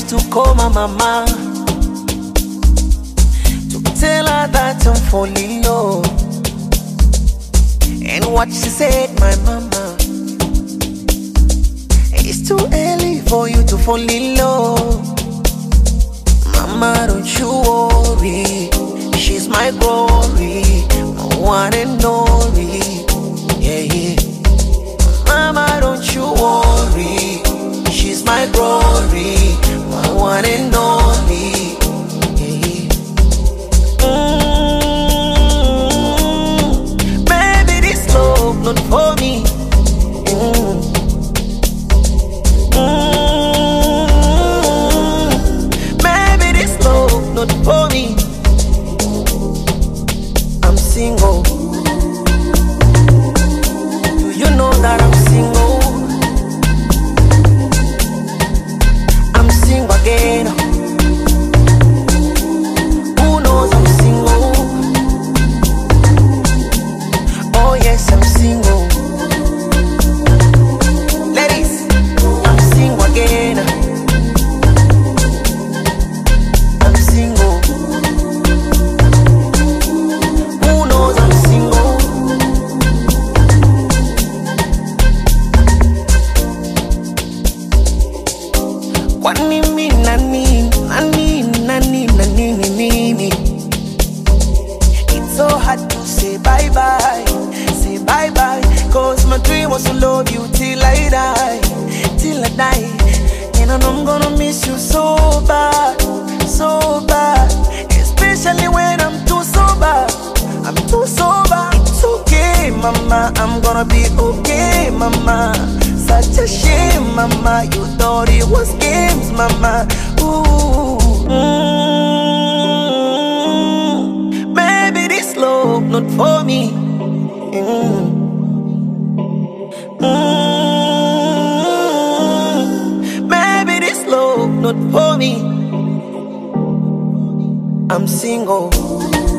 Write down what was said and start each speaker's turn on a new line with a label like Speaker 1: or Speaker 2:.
Speaker 1: to call my mama to tell her that I'm falling low. And what she said, my mama, it's too early for you to fall in love. Mama, don't you worry, she's my glory, my one and only. Yeah, yeah. Mama, don't you worry, she's my glory, my one and only. Yeah, yeah. Baby, this love not for me. Baby, this love not for me. I'm single. Do you know that I'm single? I'm single again. Who knows I'm single? Oh yes, I'm single. Ladies, I'm single again. I'm single. Who knows I'm single? Kwani mi nani? It's so hard to say bye-bye, cause my dream was to love you till I die, and I know I'm gonna miss you so bad, especially when I'm too sober. It's okay, mama, I'm gonna be okay, mama. Such a shame, mama, you thought it was games, mama. Ooh. Baby, this love not for me. Baby, this love not for me. I'm single.